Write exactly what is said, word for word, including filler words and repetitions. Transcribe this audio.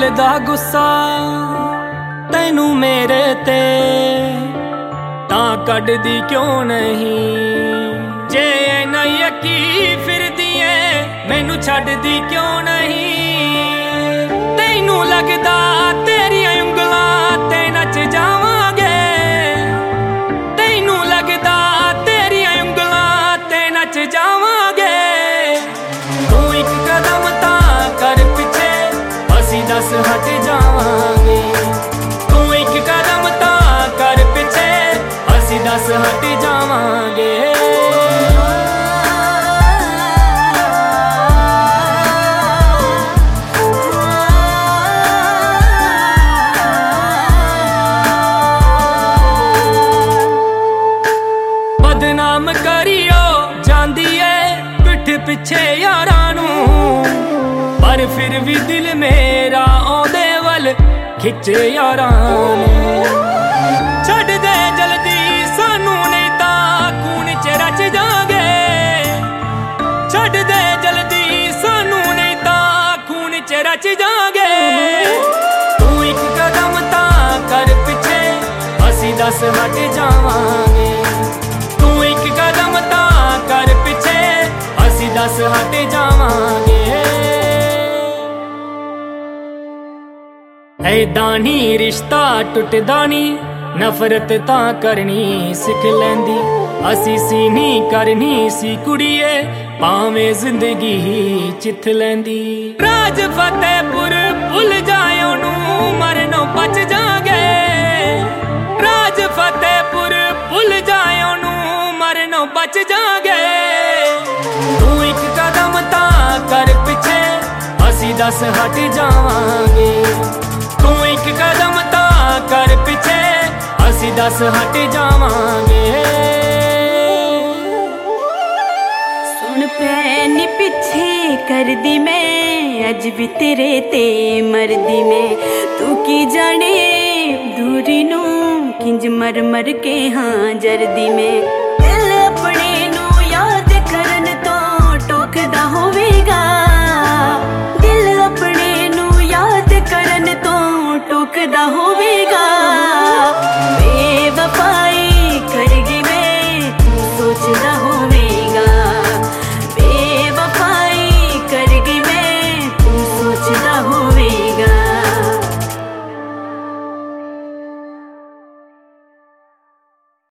करदा गुस्सा तैनू मेरे ते तां कड्डदी क्यों नहीं। जे ना यकी फिरदी ऐ मैनू छड्डदी क्यों नहीं। तैनू लगदा तेरियां उंगलां ते नच जावांगे, तैनू लगदा तेरियां उंगलां ते नच जावांगे। तू एक कदम तां कर पिछे असीं दस हट जावांगे। तू एक कदम तां कर पिछे असीं दस हट जावांगे। बदनाम करियो जांदी है पिठ पिछे यारां नू, पर फिर भी दिल मेरा ओदे वल खिचे यारां नू। छड्ड दे जल्दी सानू नहीं तां खून च रच जांगे। छड्ड दे जल्दी सानू नहीं तां खून च रच जांगे। तू एक कदम तां कर पिछे असीं दस हट जावांगे। तू एक कदम तां कर पिछे असीं दस हट जावांगे। ऐदां नी रिश्ता टुटदा नी, नफरत तां करनी सिख लैंदी। असी सी नी करनी सी कुड़िए भावें जिंदगी चिथ लैंदी। राज फतेहपुर भुल जायो नू मरनों बच जांगे। राज फतेहपुर भुल जायो नू मरनों बच जांगे। तू एक कदम तां कर पिछे असीं दस हट जावांगे। तू एक कदम तां कर पिछे असीं दस हट जावांगे। सुन पैनी पिछे कर दी मैं अज भी तेरे ते मरदी मैं। तू की जाने दूरी नू किंज मर मर के हाँ जरदी मैं। दिल अपने नू याद करन तो टोकदा होवेगा। दिल अपने नू याद करन तो टोकदा होवेगा।